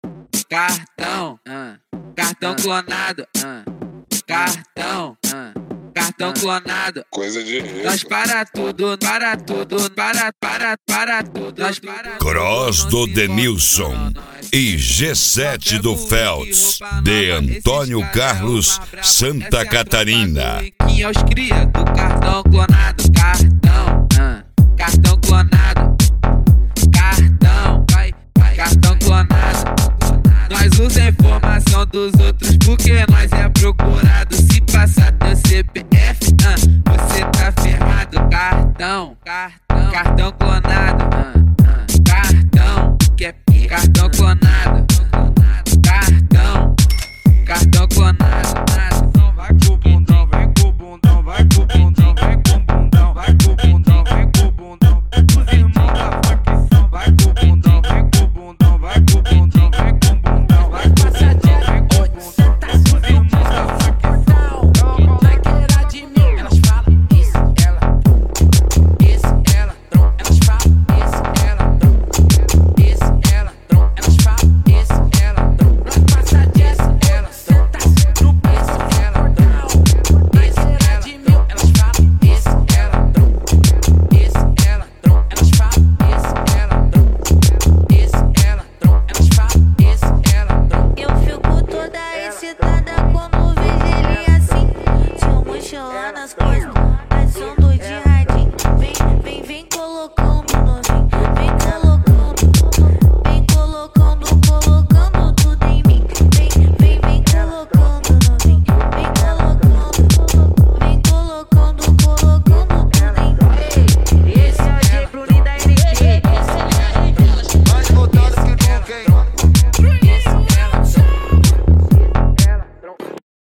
Cartão, cartão clonado, cartão, cartão clonado. Coisa de rico. Nós para tudo, para tudo, para tudo. Nós para Cross do Denilson e G7 do Feltz, de Antônio Carlos, Santa Catarina. Que aos cria do cartão clonado, cartão, cartão clonado, cartão, cartão clonado. Nós usa a informação dos outros porque nós é procurado. Se passar teu CPF, você tá ferrado. Cartão, cartão clonado.